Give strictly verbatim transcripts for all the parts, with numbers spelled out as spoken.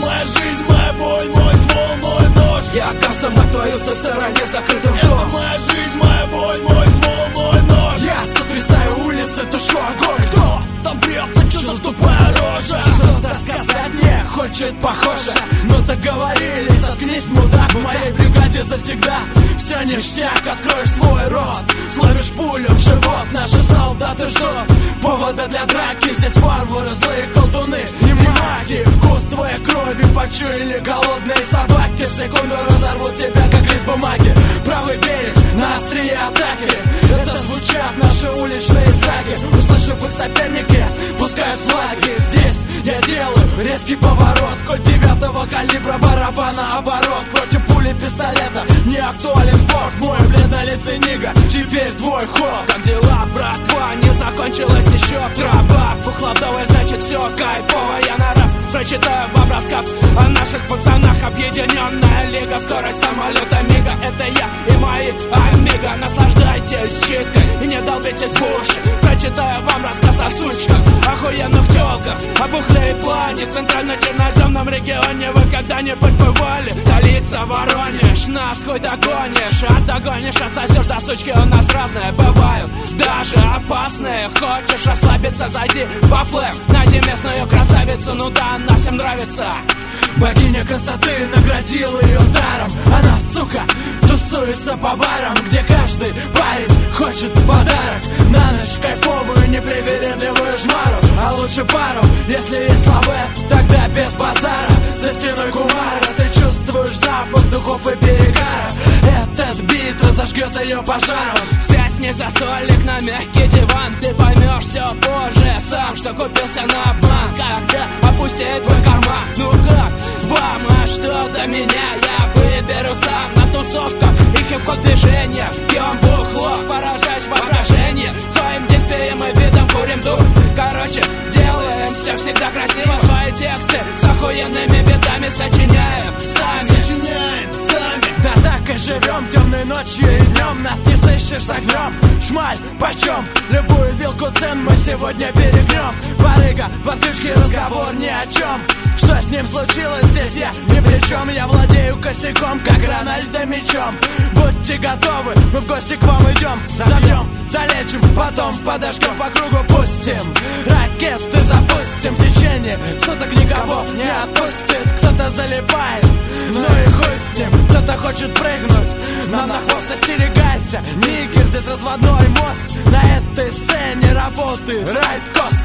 моя жизнь, моя боль, мой ствол, мой нож. Я кастом на твою стой стороне закрытым Это ждом. моя жизнь, моя боль, мой ствол, мой нож. Я сотрясаю улицы, тушу огонь. Кто там бьется, чё за тупая рожа? Что-то сказать мне хочет похоже. Ну так говорили, заткнись, мудак. В моей бригаде завсегда все ништяк. Откроешь твой рот, словишь пулю в живот. Наши солдаты ждут повода для драки. Здесь варвары, злые колдуны и маги. Вкус твоей крови почуяли голодные собаки. В секунду разорвут тебя, как лист бумаги. Правый берег на острие атаки. Это звучат наши уличные саги. Услышав их соперники, пускают флаги. Здесь я делаю резкий поворот. Коль девятого калибра, барабана оборот. Против пули пистолета не актуален спорт. Мой бледнолицый нига, теперь твой ход. Как дела, братва? Не закончилась еще трава. Бухловдовая, значит все кайфово. Я на раз прочитаю вам рассказ о наших пацанах. Объединенная лига, скорость самолета мига. Это я и мои амиго. Наслаждайтесь читкой и не долбитесь в уши. Прочитаю вам рассказ о сучках, охуенных тёлках, о бухле и плане. В центрально-черноземном регионе вы когда-нибудь бывали? Столица Воронеж, нас хоть догонишь. А догонишь, отсосёшь, до сучки у нас разные бывают, даже опасные. Хочешь расслабиться, зайди во флэм, найди местную красавицу. Ну да, она всем нравится. Богиня красоты наградила ее даром. Она, сука, тусуется по барам, где каждый парень хочет подарок. На ночь кайфовую, непривередливую жмару. А лучше пару, если есть лавэ, тогда без базара. За стеной кумара ты чувствуешь запах духов и перегара. Этот бит разожгет ее пожаром. Сядь не за столик на мягкий диван. Ты поймешь все позже сам, что купился на обман. Когда опустеет твой карман. Ну как вам, а что до меня? Я выберу сам на тусовках и хип-хоп движениях. Пьем бухло, поражаешь воображение. Своим действием и видом курим дух. Короче, делаем все всегда красиво. Свои тексты с охуенными битами сочиняем сами. Сочиняем сами. Да так и живем темной ночью и днем. Нас не сыщешь с огнем. Шмаль почем? Любую вилку цен мы сегодня перегнем. Барыга, в отключке разговор ни о чем. Что с ним случилось здесь, я ни при чем. Я владею косяком, как Рональдо мячом. Будьте готовы, мы в гости к вам идем. Забьем, залечим, потом подожгем, по кругу пустим. Ракеты запустим, в течение суток никого не отпустит. Кто-то залипает, ну и хуй с ним. Кто-то хочет прыгнуть нам на хвост. Остерегайся, нигер, здесь разводной мозг. На этой сцене работает райд-кост.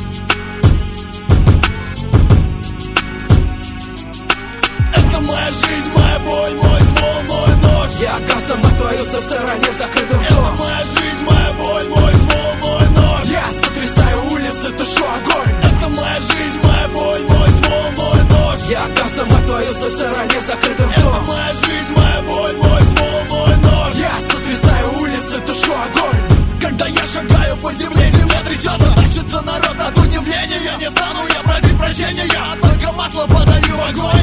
Это моя жизнь, моя боль, мой ствол, мой нож. Я кастом на твою стой стороне закрытым Это ждом. моя жизнь, моя боль, мой ствол, мой нож. Я сотрясаю улицы, тушу огонь. Это моя жизнь, моя боль, мой ствол, мой нож. Я кастом на твою стой стороне закрытым Это ждом. моя жизнь, моя боль, мой ствол, мой нож. Я сотрясаю улицы, тушу огонь. Когда я шагаю по земле, земля трясется. Значит, за народ от удивления я не стану я просить прощения. Я только масло подаю в огонь.